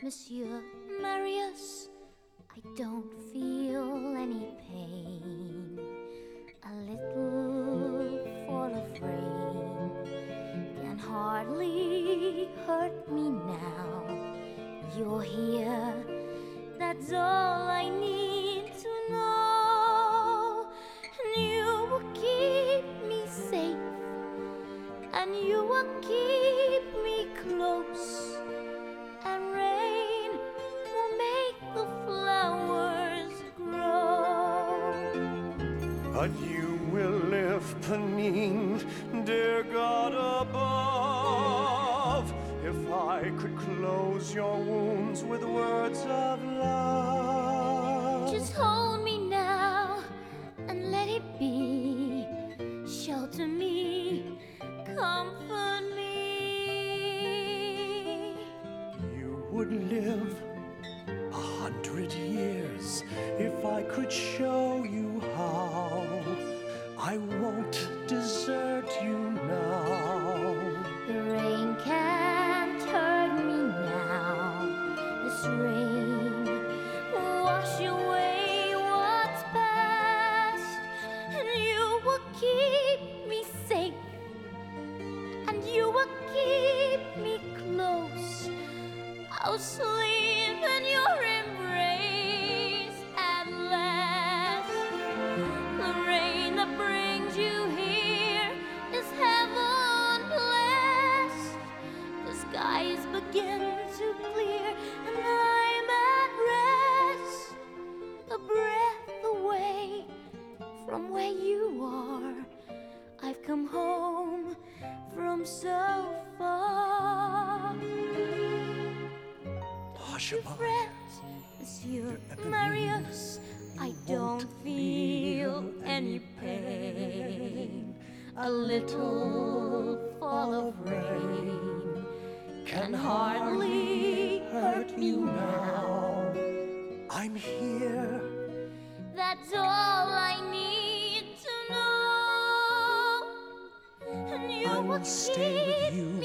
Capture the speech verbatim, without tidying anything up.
Monsieur Marius, I don't feel any pain. A little fall of rain can hardly hurt me now. You're here, that's all I need to know. And you will keep me safe, and you will keep me close. And rain will make the flowers grow. But you will lift beneath, dear God above. If I could close your wounds with words of love. Just hold me now and let it be. Shelter me, comfort me. You would live a hundred years if I could show you how. I won't desert you now. The rain can't hurt me now. This rain will wash away what's past. And you will keep me safe, and you will keep me close. I'll sleep in your embrace at last. The rain that brings you here is heaven blessed. The skies begin to clear, and I'm at rest. A breath away from where you are, I've come home from so far. You fret, Monsieur Marius, I don't feel any pain. A little fall of rain can hardly hurt me now. I'm here. That's all I need to know. And you I will will stay with keep you